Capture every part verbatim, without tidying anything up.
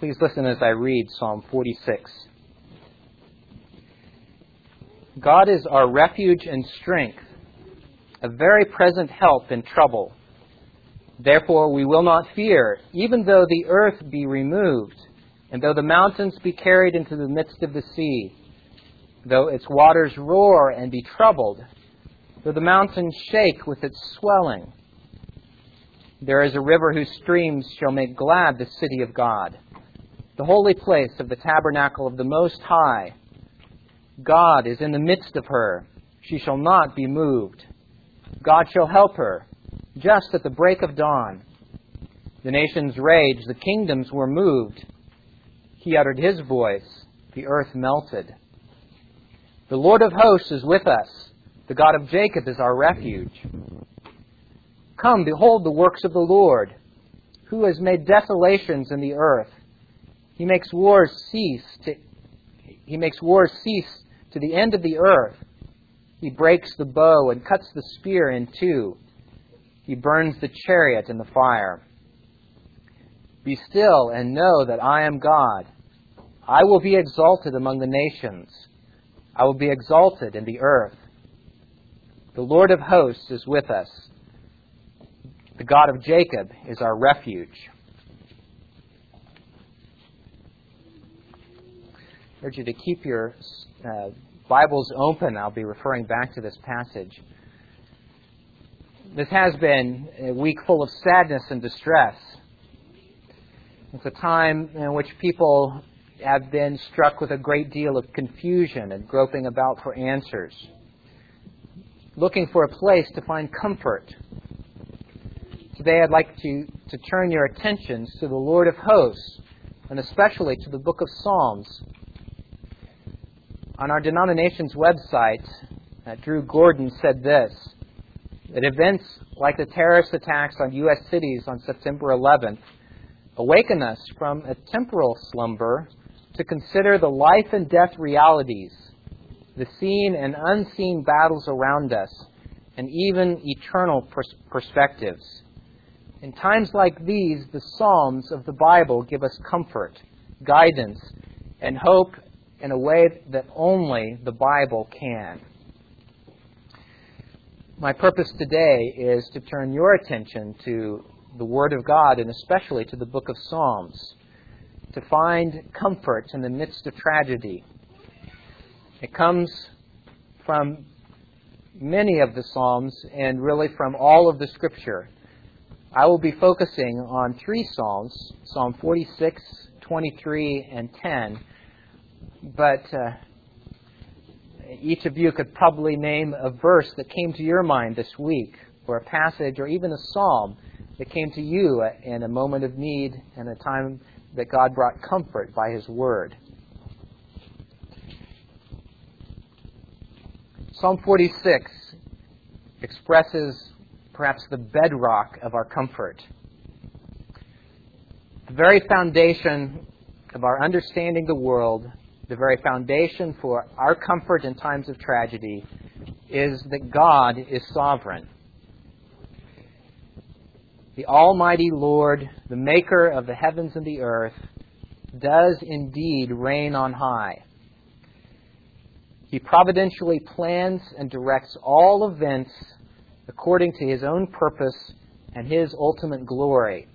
Please listen as I read Psalm forty-six. God is our refuge and strength, a very present help in trouble. Therefore we will not fear, even though the earth be removed, and though the mountains be carried into the midst of the sea, though its waters roar and be troubled, though the mountains shake with its swelling. There is a river whose streams shall make glad the city of God, the holy place of the tabernacle of the Most High. God is in the midst of her. She shall not be moved. God shall help her just at the break of dawn. The nations raged, the kingdoms were moved. He uttered his voice, the earth melted. The Lord of hosts is with us. The God of Jacob is our refuge. Come, behold the works of the Lord, who has made desolations in the earth. He makes wars cease to, he makes wars cease to the end of the earth. He breaks the bow and cuts the spear in two. He burns the chariot in the fire. Be still and know that I am God. I will be exalted among the nations. I will be exalted in the earth. The Lord of hosts is with us. The God of Jacob is our refuge. I urge you to keep your uh, Bibles open. I'll be referring back to this passage. This has been a week full of sadness and distress. It's a time in which people have been struck with a great deal of confusion and groping about for answers, looking for a place to find comfort. Today I'd like to, to turn your attentions to the Lord of hosts, and especially to the book of Psalms. On our denomination's website, uh, Drew Gordon said this, that events like the terrorist attacks on U S cities on September eleventh awaken us from a temporal slumber to consider the life and death realities, the seen and unseen battles around us, and even eternal pers- perspectives. In times like these, the Psalms of the Bible give us comfort, guidance, and hope in a way that only the Bible can. My purpose today is to turn your attention to the Word of God, and especially to the book of Psalms, to find comfort in the midst of tragedy. It comes from many of the Psalms and really from all of the Scripture. I will be focusing on three Psalms, Psalm forty-six, twenty-three, and ten. But uh, each of you could probably name a verse that came to your mind this week, or a passage, or even a psalm that came to you in a moment of need and a time that God brought comfort by His Word. Psalm forty-six expresses perhaps the bedrock of our comfort. The very foundation of our understanding the world, the very foundation for our comfort in times of tragedy, is that God is sovereign. The Almighty Lord, the Maker of the heavens and the earth, does indeed reign on high. He providentially plans and directs all events according to His own purpose and His ultimate glory.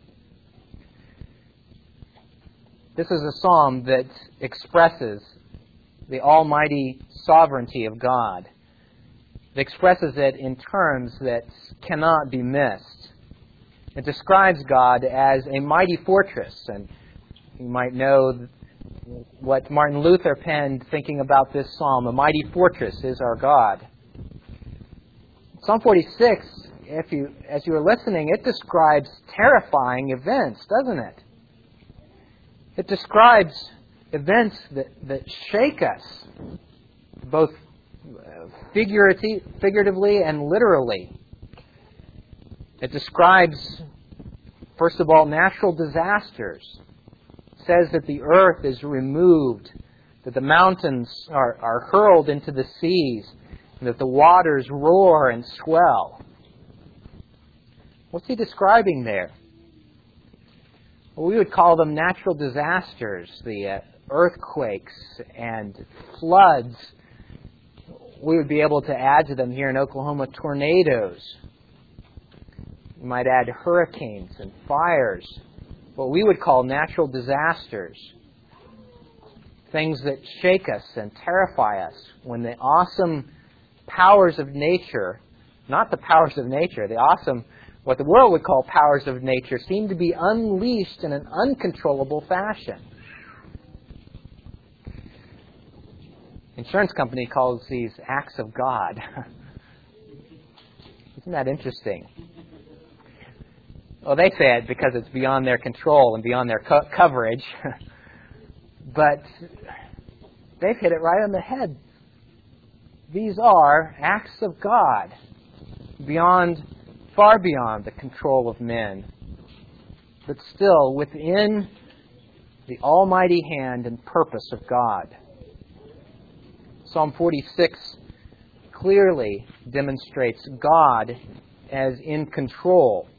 This is a psalm that expresses the almighty sovereignty of God. It expresses it in terms that cannot be missed. It describes God as a mighty fortress, and you might know what Martin Luther penned thinking about this psalm. A mighty fortress is our God. Psalm forty-six, if you, as you were listening, it describes terrifying events, doesn't it? It describes events that, that shake us, both figuratively, figuratively and literally. It describes, first of all, natural disasters. It says that the earth is removed, that the mountains are, are hurled into the seas, and that the waters roar and swell. What's he describing there? We would call them natural disasters, the uh, earthquakes and floods. We would be able to add to them here in Oklahoma tornadoes. You might add hurricanes and fires, what we would call natural disasters. Things that shake us and terrify us when the awesome powers of nature, not the powers of nature, the awesome, what the world would call powers of nature, seem to be unleashed in an uncontrollable fashion. Insurance company calls these acts of God. Isn't that interesting? Well, they say it because it's beyond their control and beyond their co- coverage. But they've hit it right on the head. These are acts of God, beyond, far beyond the control of men, but still within the almighty hand and purpose of God. Psalm forty-six clearly demonstrates God as in control.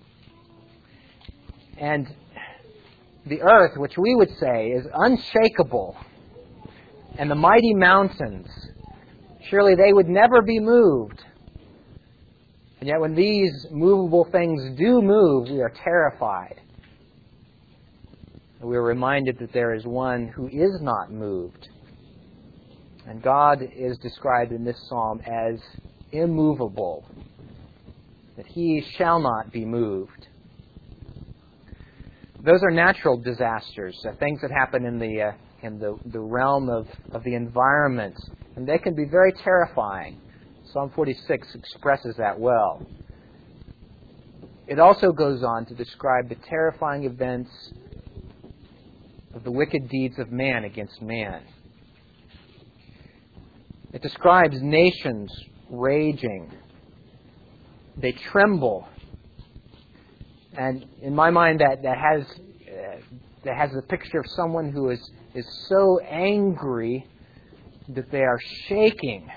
And the earth, which we would say is unshakable, and the mighty mountains, surely they would never be moved. And yet when these movable things do move, we are terrified. We are reminded that there is one who is not moved. And God is described in this psalm as immovable, that He shall not be moved. Those are natural disasters, uh, things that happen in the uh, in the, the realm of, of the environment, and they can be very terrifying. Psalm forty-six expresses that well. It also goes on to describe the terrifying events of the wicked deeds of man against man. It describes nations raging. They tremble. And in my mind, that, that has uh, that has the picture of someone who is, is so angry that they are shaking.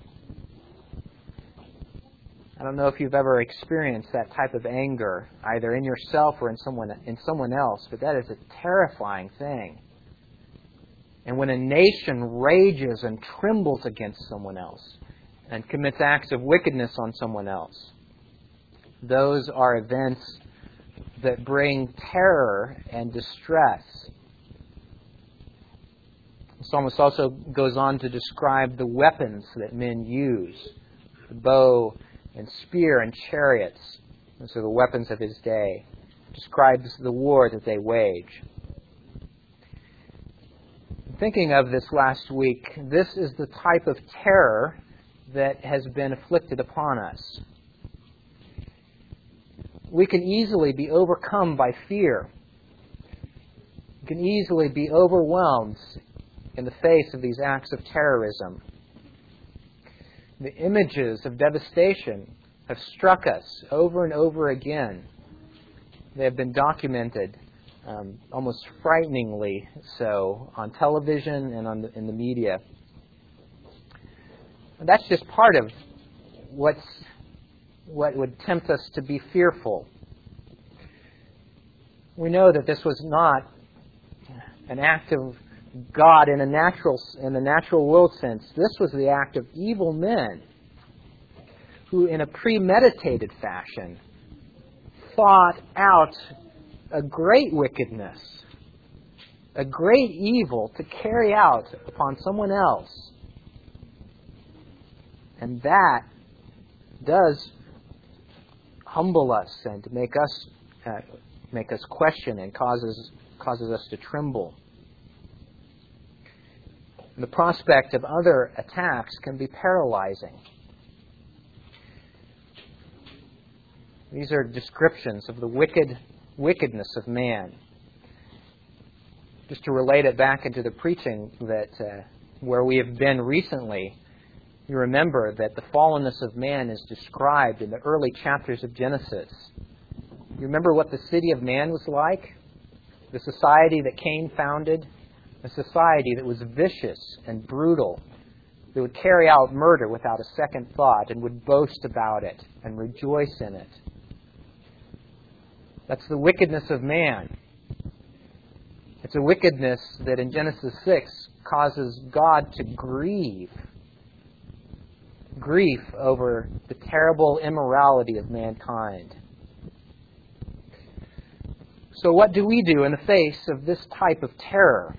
I don't know if you've ever experienced that type of anger, either in yourself or in someone in someone else, but that is a terrifying thing. And when a nation rages and trembles against someone else and commits acts of wickedness on someone else, those are events that bring terror and distress. The psalmist also goes on to describe the weapons that men use, the bow and spear and chariots. Those are the weapons of his day. It describes the war that they wage. Thinking of this last week, this is the type of terror that has been afflicted upon us. We can easily be overcome by fear. We can easily be overwhelmed in the face of these acts of terrorism. The images of devastation have struck us over and over again. They have been documented um, almost frighteningly so on television and on the, in the media. And that's just part of what's what would tempt us to be fearful. We know that this was not an act of God in a natural in the natural world sense. This was the act of evil men who, in a premeditated fashion, thought out a great wickedness, a great evil to carry out upon someone else. And that does humble us and make us uh, make us question and causes causes us to tremble. And the prospect of other attacks can be paralyzing. These are descriptions of the wicked wickedness of man. Just to relate it back into the preaching that uh, where we have been recently, you remember that the fallenness of man is described in the early chapters of Genesis. You remember what the city of man was like? The society that Cain founded? A society that was vicious and brutal, that would carry out murder without a second thought and would boast about it and rejoice in it. That's the wickedness of man. It's a wickedness that in Genesis six causes God to grieve. Grief over the terrible immorality of mankind. So what do we do in the face of this type of terror?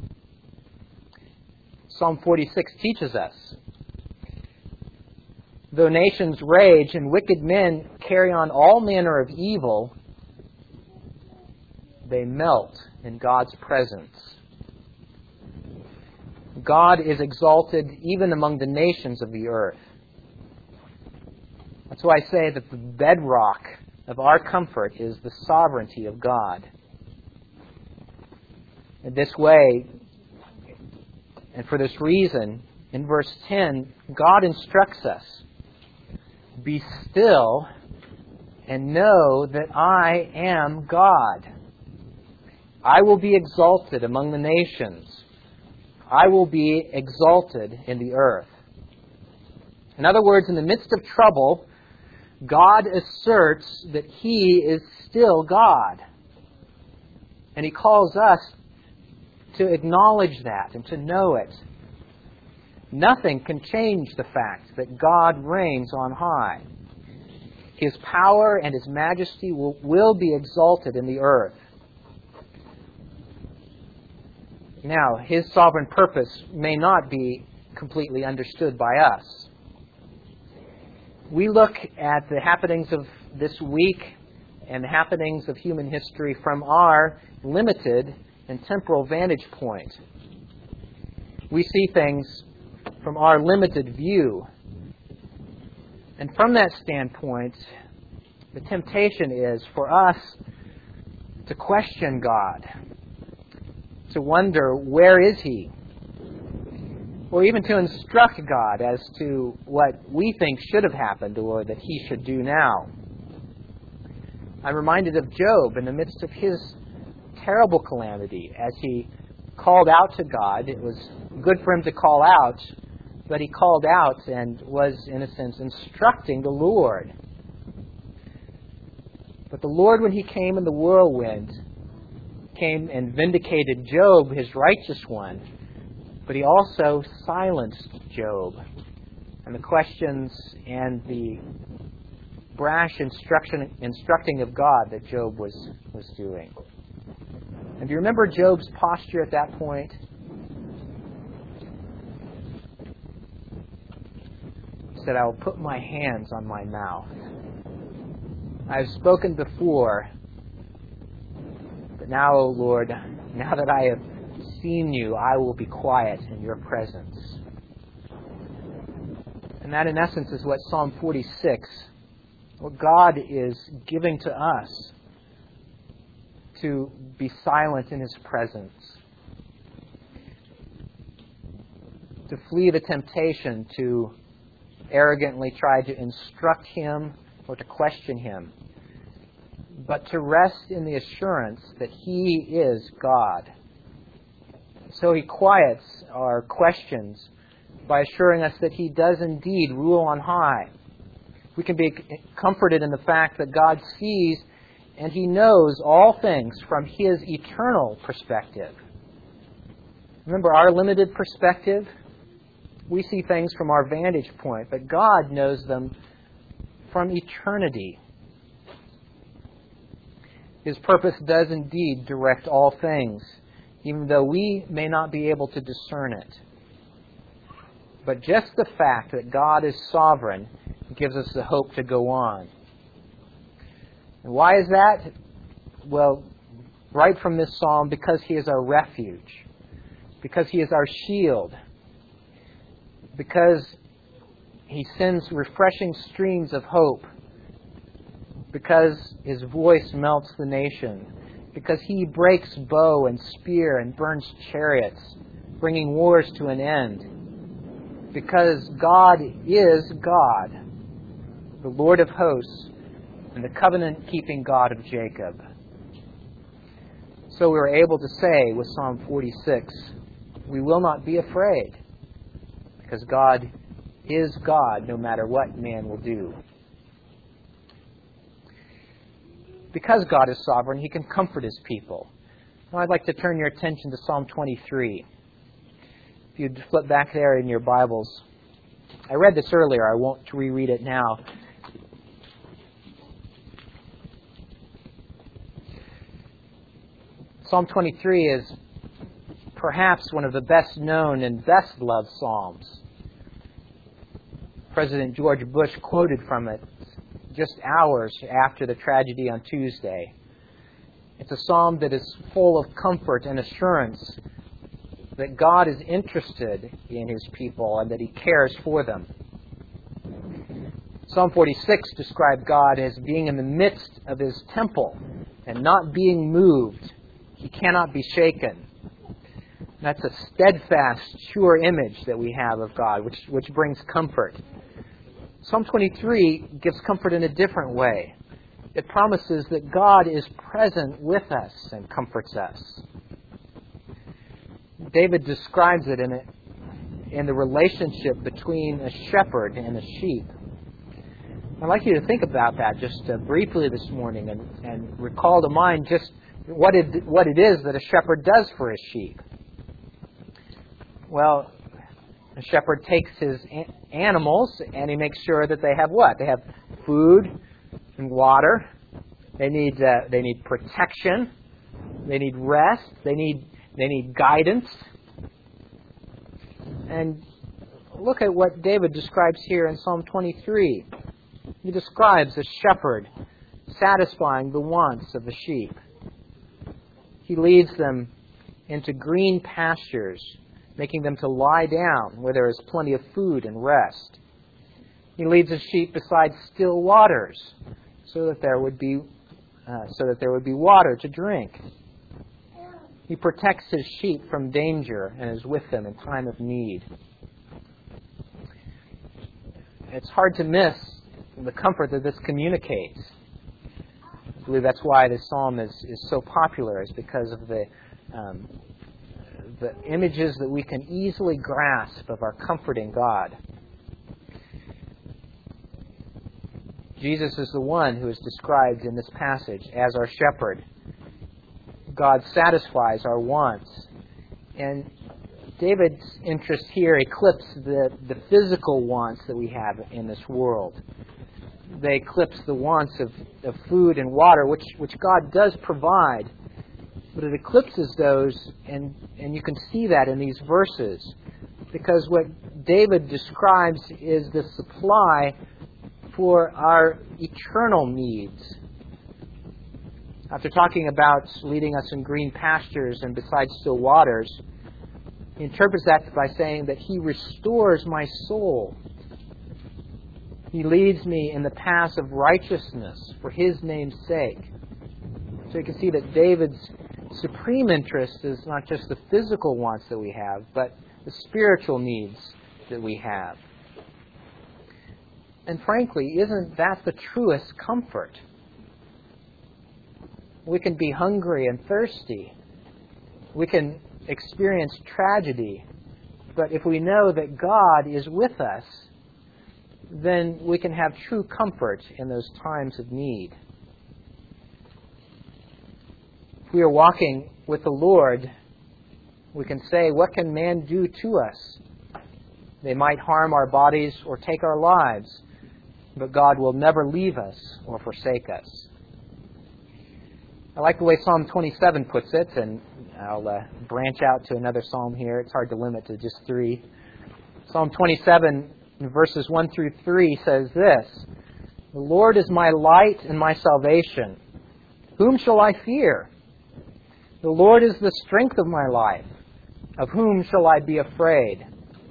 Psalm forty-six teaches us, though nations rage and wicked men carry on all manner of evil, they melt in God's presence. God is exalted even among the nations of the earth. That's why I say that the bedrock of our comfort is the sovereignty of God. In this way, and for this reason, in verse ten, God instructs us, "Be still and know that I am God. I will be exalted among the nations. I will be exalted in the earth." In other words, in the midst of trouble, God asserts that He is still God. And He calls us to acknowledge that and to know it. Nothing can change the fact that God reigns on high. His power and His majesty will, will be exalted in the earth. Now, His sovereign purpose may not be completely understood by us. We look at the happenings of this week and the happenings of human history from our limited and temporal vantage point. We see things from our limited view. And from that standpoint, the temptation is for us to question God, to wonder, where is He? Or even to instruct God as to what we think should have happened or that He should do now. I'm reminded of Job in the midst of his terrible calamity as he called out to God. It was good for him to call out, but he called out and was, in a sense, instructing the Lord. But the Lord, when He came in the whirlwind, came and vindicated Job, his righteous one, but He also silenced Job. And the questions and the brash instruction, instructing of God that Job was, was doing. And do you remember Job's posture at that point? He said, "I will put my hands on my mouth. I have spoken before, but now, O Lord, now that I have seen You, I will be quiet in Your presence." And that, in essence, is what Psalm forty-six, what God is giving to us, to be silent in His presence, to flee the temptation to arrogantly try to instruct Him or to question Him, but to rest in the assurance that He is God. So He quiets our questions by assuring us that He does indeed rule on high. We can be comforted in the fact that God sees and He knows all things from His eternal perspective. Remember our limited perspective? We see things from our vantage point, but God knows them from eternity. His purpose does indeed direct all things, even though we may not be able to discern it. But just the fact that God is sovereign gives us the hope to go on. And why is that? Well, right from this psalm, because He is our refuge, because He is our shield, because He sends refreshing streams of hope, because His voice melts the nation, because He breaks bow and spear and burns chariots, bringing wars to an end, because God is God, the Lord of hosts, and the covenant-keeping God of Jacob. So we were able to say with Psalm forty-six, we will not be afraid, because God is God no matter what man will do. Because God is sovereign, He can comfort His people. Now I'd like to turn your attention to Psalm twenty-three. If you'd flip back there in your Bibles. I read this earlier. I won't reread it now. Psalm twenty-three is perhaps one of the best known and best loved Psalms. President George Bush quoted from it just hours after the tragedy on Tuesday. It's a psalm that is full of comfort and assurance that God is interested in His people and that He cares for them. Psalm forty-six described God as being in the midst of His temple and not being moved. He cannot be shaken. That's a steadfast, sure image that we have of God, which, which brings comfort. Psalm twenty-three gives comfort in a different way. It promises that God is present with us and comforts us. David describes it in, a, in the relationship between a shepherd and a sheep. I'd like you to think about that just uh, briefly this morning and, and recall to mind just what it, what it is that a shepherd does for his sheep. Well, a shepherd takes his a- animals and he makes sure that they have what? They have food and water. They need uh, they need protection. They need rest. They need they need guidance. And look at what David describes here in Psalm twenty-three. He describes a shepherd satisfying the wants of the sheep. He leads them into green pastures, making them to lie down where there is plenty of food and rest. He leads his sheep beside still waters, so that there would be, uh, so that there would be water to drink. He protects his sheep from danger and is with them in time of need. It's hard to miss the comfort that this communicates. I believe that's why this psalm is, is so popular, is because of the um, the images that we can easily grasp of our comfort in God. Jesus is the one who is described in this passage as our shepherd. God satisfies our wants. And David's interest here eclipses the, the physical wants that we have in this world. They eclipse the wants of, of food and water, which, which God does provide. But it eclipses those, and, and you can see that in these verses. Because what David describes is the supply for our eternal needs. After talking about leading us in green pastures and beside still waters, he interprets that by saying that He restores my soul. He leads me in the paths of righteousness for His name's sake. So you can see that David's supreme interest is not just the physical wants that we have, but the spiritual needs that we have. And frankly, isn't that the truest comfort? We can be hungry and thirsty. We can experience tragedy. But if we know that God is with us, then we can have true comfort in those times of need. If we are walking with the Lord, we can say, what can man do to us? They might harm our bodies or take our lives, but God will never leave us or forsake us. I like the way Psalm twenty-seven puts it, and I'll uh, branch out to another psalm here. It's hard to limit to just three. Psalm twenty-seven, verses one through three, says this: The Lord is my light and my salvation. Whom shall I fear? The Lord is the strength of my life. Of whom shall I be afraid?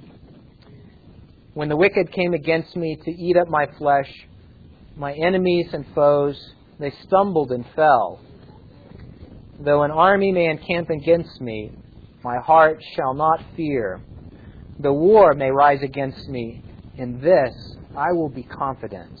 When the wicked came against me to eat up my flesh, my enemies and foes, they stumbled and fell. Though an army may encamp against me, my heart shall not fear. Though war may rise against me, in this I will be confident.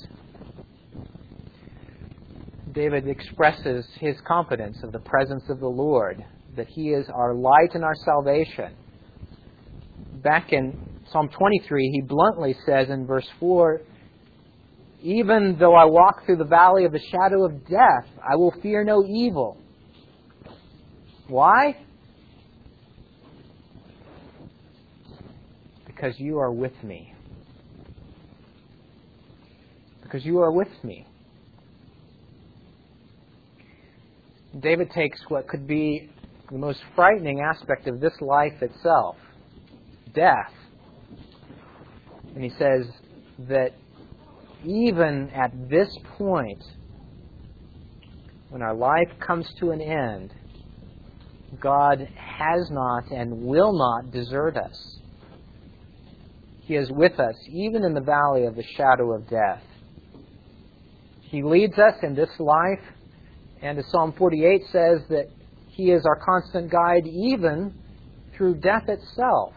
David expresses his confidence of the presence of the Lord, that He is our light and our salvation. Back in Psalm twenty-three, he bluntly says in verse four, Even though I walk through the valley of the shadow of death, I will fear no evil. Why? Because you are with me. Because you are with me. David takes what could be the most frightening aspect of this life itself, death, and he says that even at this point, when our life comes to an end, God has not and will not desert us. He is with us even in the valley of the shadow of death. He leads us in this life, and as Psalm forty-eight says, that He is our constant guide even through death itself.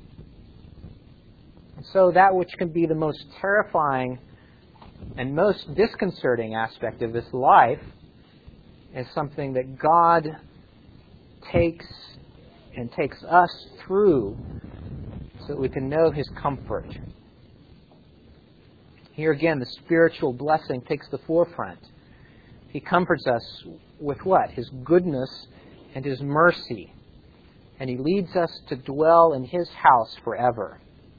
And so that which can be the most terrifying and most disconcerting aspect of this life is something that God takes and takes us through so that we can know His comfort. Here again, the spiritual blessing takes the forefront. He comforts us with what? His goodness and His mercy. And He leads us to dwell in His house forever.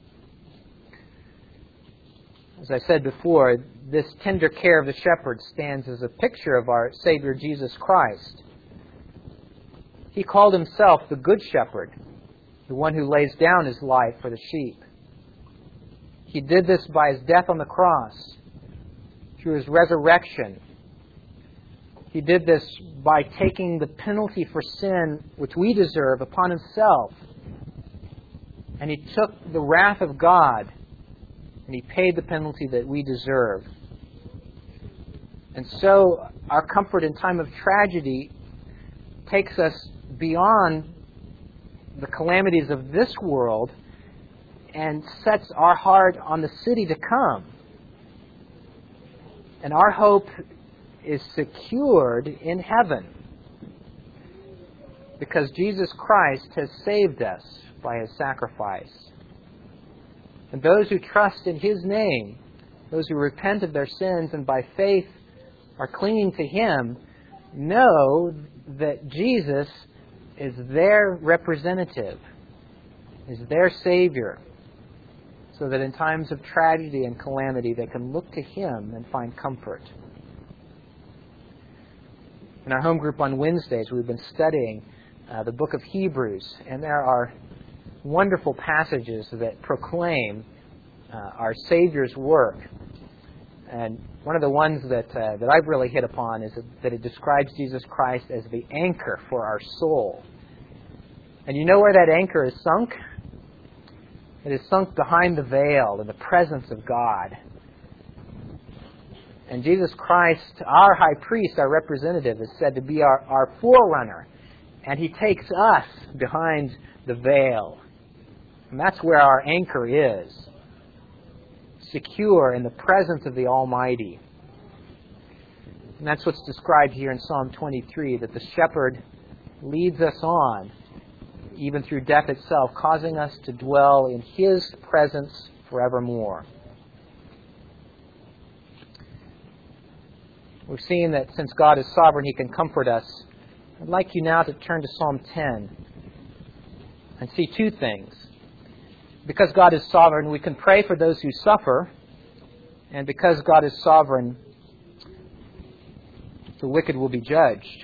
As I said before, this tender care of the shepherd stands as a picture of our Savior Jesus Christ. He called Himself the Good Shepherd, the one who lays down His life for the sheep. He did this by His death on the cross, through His resurrection. He did this by taking the penalty for sin which we deserve upon Himself. And He took the wrath of God and He paid the penalty that we deserve. And so our comfort in time of tragedy takes us beyond the calamities of this world and sets our heart on the city to come. And our hope is secured in heaven because Jesus Christ has saved us by His sacrifice. And those who trust in His name, those who repent of their sins and by faith are clinging to Him, know that Jesus is their representative, is their Savior, so that in times of tragedy and calamity they can look to Him and find comfort. In our home group on Wednesdays, we've been studying uh, the book of Hebrews, and there are wonderful passages that proclaim uh, our Savior's work. And one of the ones that uh, that I've really hit upon is that it describes Jesus Christ as the anchor for our soul. And you know where that anchor is sunk? It is sunk behind the veil in the presence of God. And Jesus Christ, our high priest, our representative, is said to be our, our forerunner. And He takes us behind the veil. And that's where our anchor is, secure in the presence of the Almighty. And that's what's described here in Psalm twenty-three, that the shepherd leads us on, even through death itself, causing us to dwell in His presence forevermore. We've seen that since God is sovereign, He can comfort us. I'd like you now to turn to Psalm ten and see two things. Because God is sovereign, we can pray for those who suffer. And because God is sovereign, the wicked will be judged.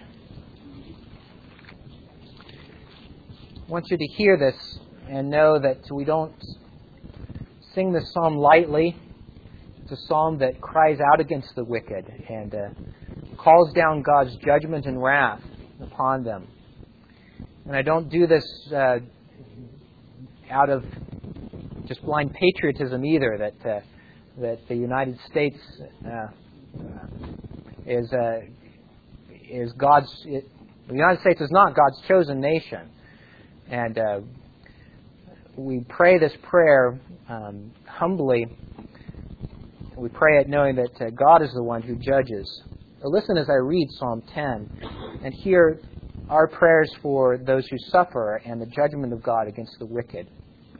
I want you to hear this and know that we don't sing this psalm lightly. It's a psalm that cries out against the wicked and uh, calls down God's judgment and wrath upon them. And I don't do this uh, out of just blind patriotism either, that uh, that the United States uh, is uh, is God's. It, the United States is not God's chosen nation, and uh, we pray this prayer um, humbly. We pray it knowing that uh, God is the one who judges. So listen as I read Psalm ten, and hear our prayers for those who suffer and the judgment of God against the wicked.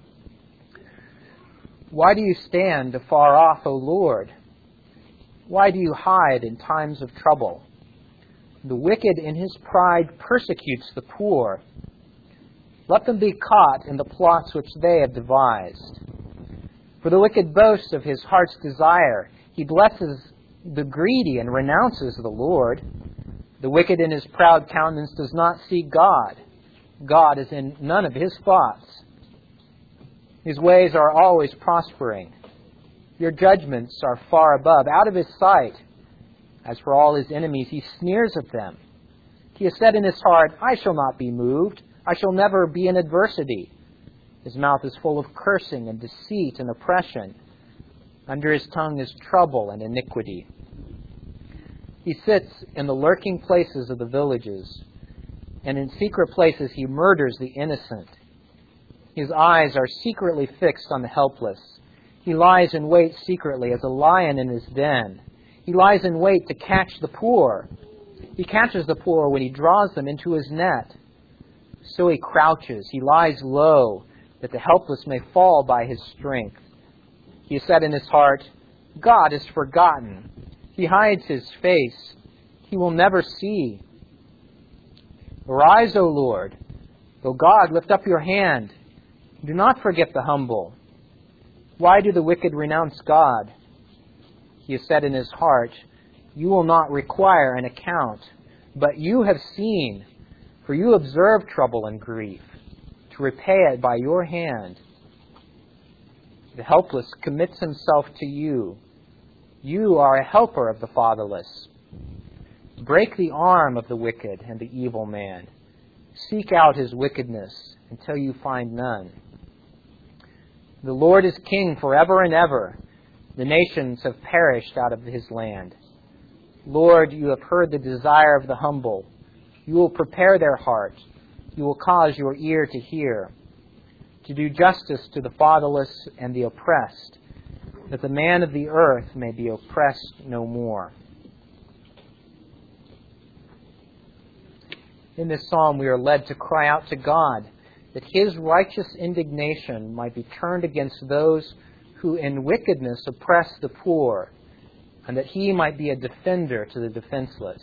Why do you stand afar off, O Lord? Why do you hide in times of trouble? The wicked in his pride persecutes the poor. Let them be caught in the plots which they have devised. For the wicked boasts of his heart's desire. He blesses the greedy and renounces the Lord. The wicked in his proud countenance does not see God. God is in none of his thoughts. His ways are always prospering. Your judgments are far above, out of his sight. As for all his enemies, he sneers at them. He has said in his heart, I shall not be moved. I shall never be in adversity. His mouth is full of cursing and deceit and oppression. Under his tongue is trouble and iniquity. He sits in the lurking places of the villages, and in secret places he murders the innocent. His eyes are secretly fixed on the helpless. He lies in wait secretly as a lion in his den. He lies in wait to catch the poor. He catches the poor when he draws them into his net. So he crouches, he lies low, that the helpless may fall by his strength. He has said in his heart, God is forgotten. He hides his face. He will never see. Arise, O Lord. O God, lift up your hand. Do not forget the humble. Why do the wicked renounce God? He has said in his heart, you will not require an account, but you have seen, for you observe trouble and grief, to repay it by your hand. The helpless commits himself to you. You are a helper of the fatherless. Break the arm of the wicked and the evil man. Seek out his wickedness until you find none. The Lord is king forever and ever. The nations have perished out of his land. Lord, you have heard the desire of the humble. You will prepare their heart. You will cause your ear to hear, to do justice to the fatherless and the oppressed, that the man of the earth may be oppressed no more. In this psalm, we are led to cry out to God that his righteous indignation might be turned against those who in wickedness oppress the poor, and that he might be a defender to the defenseless.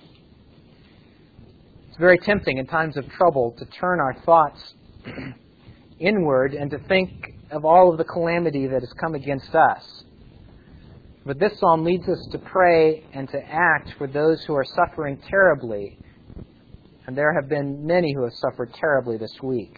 It's very tempting in times of trouble to turn our thoughts inward and to think of all of the calamity that has come against us. But this psalm leads us to pray and to act for those who are suffering terribly. And there have been many who have suffered terribly this week.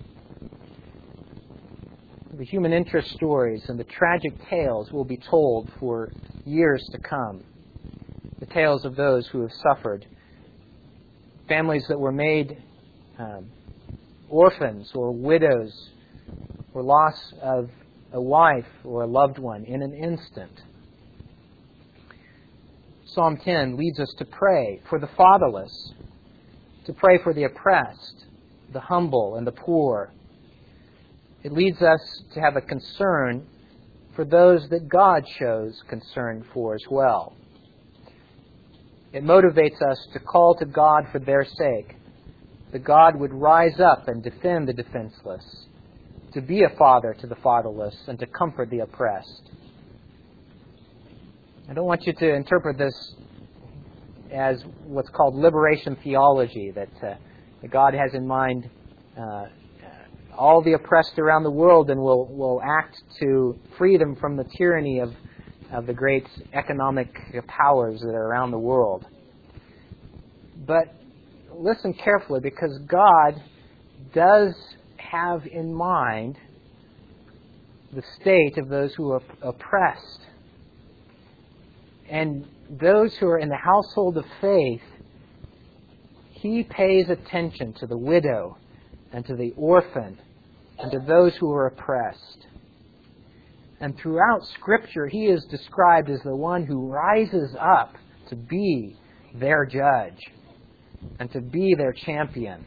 The human interest stories and the tragic tales will be told for years to come. The tales of those who have suffered. Families that were made um, orphans or widows, or loss of a wife or a loved one in an instant. Psalm ten leads us to pray for the fatherless, to pray for the oppressed, the humble, and the poor. It leads us to have a concern for those that God shows concern for as well. It motivates us to call to God for their sake, that God would rise up and defend the defenseless, to be a father to the fatherless, and to comfort the oppressed. I don't want you to interpret this as what's called liberation theology, that, uh, that God has in mind uh, all the oppressed around the world and will, will act to free them from the tyranny of, of the great economic powers that are around the world. But listen carefully, because God does have in mind the state of those who are oppressed. And those who are in the household of faith, he pays attention to the widow and to the orphan and to those who are oppressed. And throughout Scripture, he is described as the one who rises up to be their judge and to be their champion.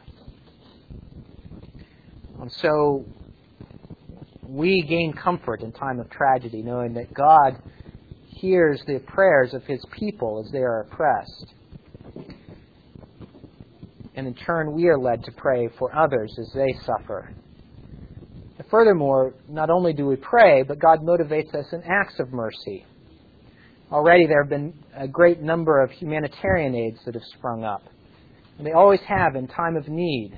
And so we gain comfort in time of tragedy, knowing that God hears the prayers of his people as they are oppressed. And in turn, we are led to pray for others as they suffer. Furthermore, not only do we pray, but God motivates us in acts of mercy. Already there have been a great number of humanitarian aids that have sprung up. And they always have in time of need.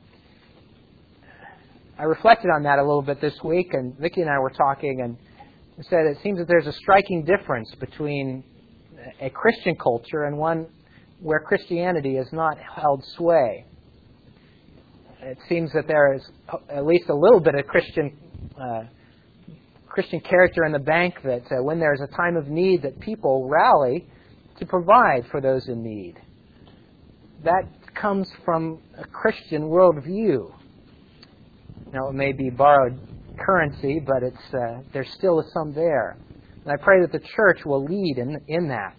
I reflected on that a little bit this week, and Vicki and I were talking, and said it seems that there's a striking difference between a Christian culture and one where Christianity is not held sway. It seems that there is at least a little bit of Christian uh, Christian character in the bank, that uh, when there's a time of need, that people rally to provide for those in need. That comes from a Christian worldview. Now, it may be borrowed currency, but it's uh, there still is some there. And I pray that the church will lead in in that.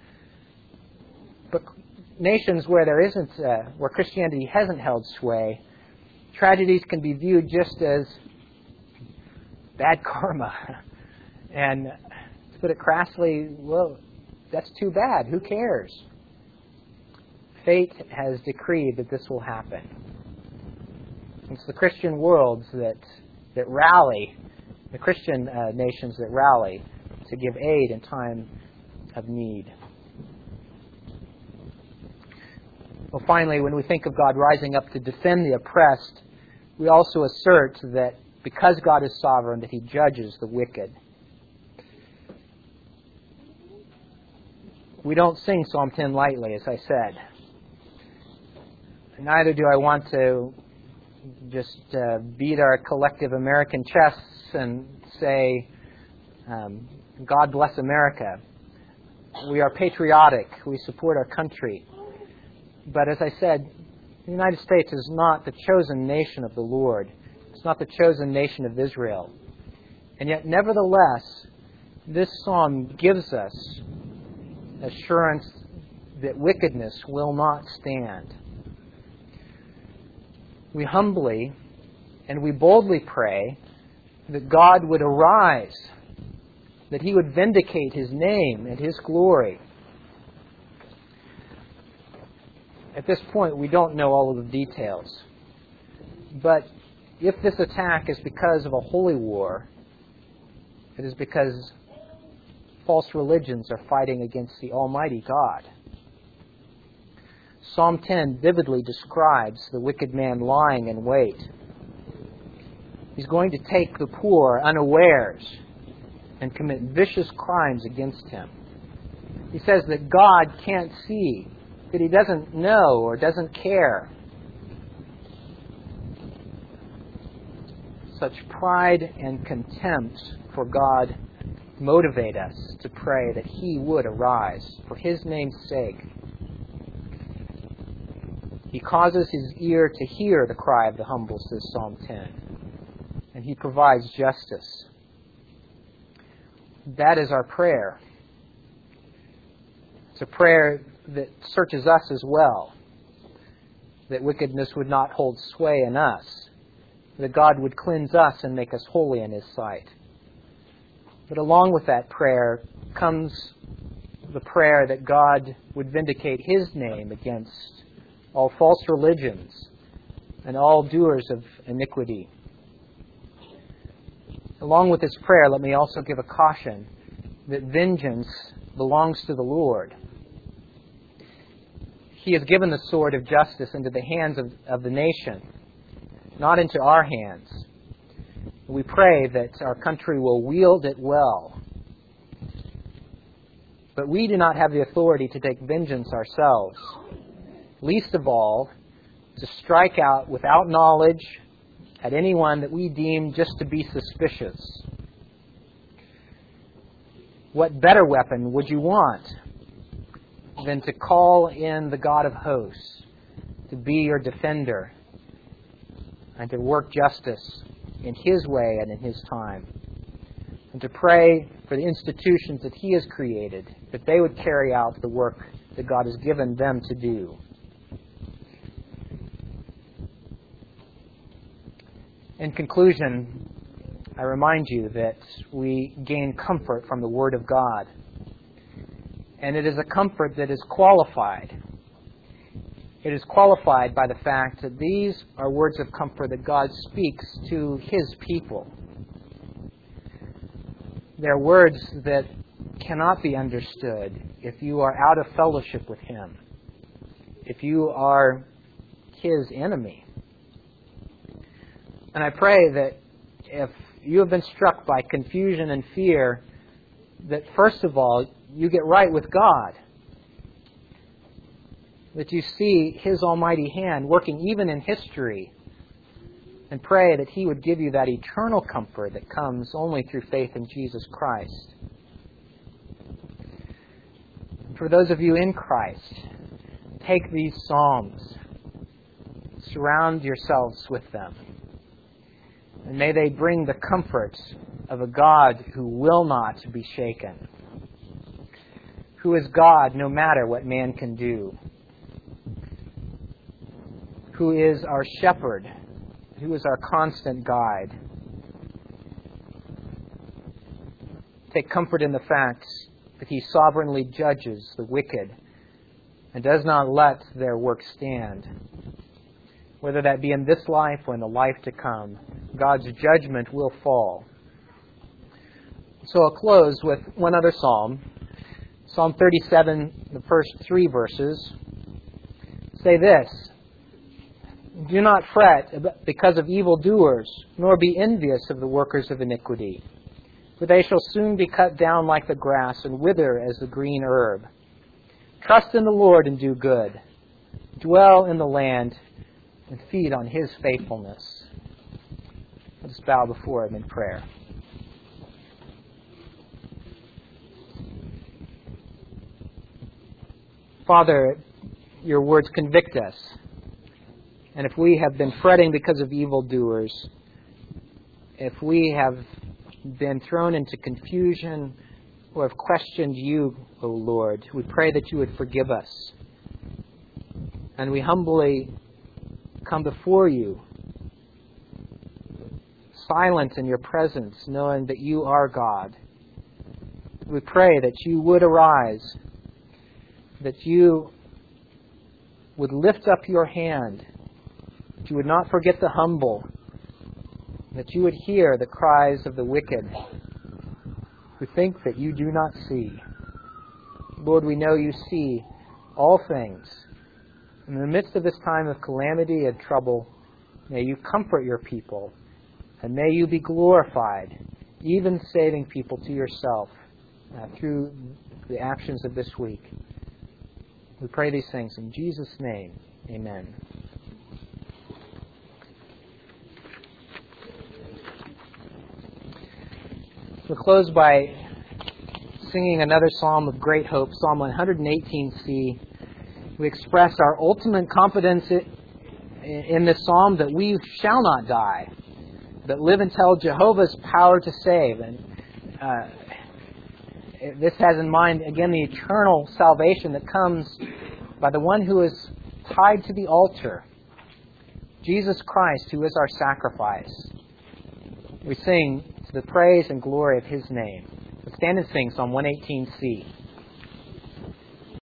But nations where there isn't, uh, where Christianity hasn't held sway, tragedies can be viewed just as bad karma. And to put it crassly, well, that's too bad. Who cares? Fate has decreed that this will happen. It's the Christian worlds that that rally, the Christian uh, nations that rally to give aid in time of need. Well, finally, when we think of God rising up to defend the oppressed, we also assert that because God is sovereign, that He judges the wicked. We don't sing Psalm ten lightly, as I said. Neither do I want to just uh, beat our collective American chests and say, um, God bless America. We are patriotic. We support our country. But as I said, the United States is not the chosen nation of the Lord. It's not the chosen nation of Israel. And yet, nevertheless, this psalm gives us assurance that wickedness will not stand. We humbly and we boldly pray that God would arise, that He would vindicate His name and His glory. At this point, we don't know all of the details. But if this attack is because of a holy war, it is because false religions are fighting against the Almighty God. Psalm ten vividly describes the wicked man lying in wait. He's going to take the poor unawares and commit vicious crimes against him. He says that God can't see, that He doesn't know or doesn't care. Such pride and contempt for God motivate us to pray that He would arise for His name's sake. He causes His ear to hear the cry of the humble, says Psalm ten. And He provides justice. That is our prayer. It's a prayer that searches us as well. That wickedness would not hold sway in us. That God would cleanse us and make us holy in His sight. But along with that prayer comes the prayer that God would vindicate His name against all false religions and all doers of iniquity. Along with this prayer, let me also give a caution that vengeance belongs to the Lord. He has given the sword of justice into the hands of, of the nation, not into our hands. We pray that our country will wield it well. But we do not have the authority to take vengeance ourselves. Least of all, to strike out without knowledge at anyone that we deem just to be suspicious. What better weapon would you want than to call in the God of hosts to be your defender and to work justice in His way and in His time, and to pray for the institutions that He has created, that they would carry out the work that God has given them to do. In conclusion, I remind you that we gain comfort from the Word of God. And it is a comfort that is qualified. It is qualified by the fact that these are words of comfort that God speaks to His people. They're words that cannot be understood if you are out of fellowship with Him, if you are His enemy. And I pray that if you have been struck by confusion and fear, that first of all, you get right with God. That you see His almighty hand working even in history, and pray that He would give you that eternal comfort that comes only through faith in Jesus Christ. For those of you in Christ, take these Psalms, surround yourselves with them, and may they bring the comfort of a God who will not be shaken, who is God no matter what man can do, who is our shepherd, who is our constant guide. Take comfort in the fact that He sovereignly judges the wicked and does not let their work stand. Whether that be in this life or in the life to come, God's judgment will fall. So I'll close with one other psalm. Psalm thirty-seven, the first three verses, say this: "Do not fret because of evildoers, nor be envious of the workers of iniquity. For they shall soon be cut down like the grass and wither as the green herb. Trust in the Lord and do good. Dwell in the land and feed on His faithfulness." Let us bow before Him in prayer. Father, Your words convict us. And if we have been fretting because of evildoers, if we have been thrown into confusion or have questioned You, O Lord, we pray that You would forgive us. And we humbly come before You, silent in Your presence, knowing that You are God. We pray that You would arise, that You would lift up Your hand, that You would not forget the humble, that You would hear the cries of the wicked who think that You do not see. Lord, we know You see all things. In the midst of this time of calamity and trouble, may You comfort Your people, and may You be glorified, even saving people to Yourself uh, through the actions of this week. We pray these things in Jesus' name. Amen. We'll close by singing another psalm of great hope, Psalm one eighteen C. We express our ultimate confidence in this psalm that we shall not die, but live and tell Jehovah's power to save. And uh, this has in mind, again, the eternal salvation that comes by the one who is tied to the altar, Jesus Christ, who is our sacrifice. We sing to the praise and glory of His name. Let's stand and sing Psalm one eighteen C.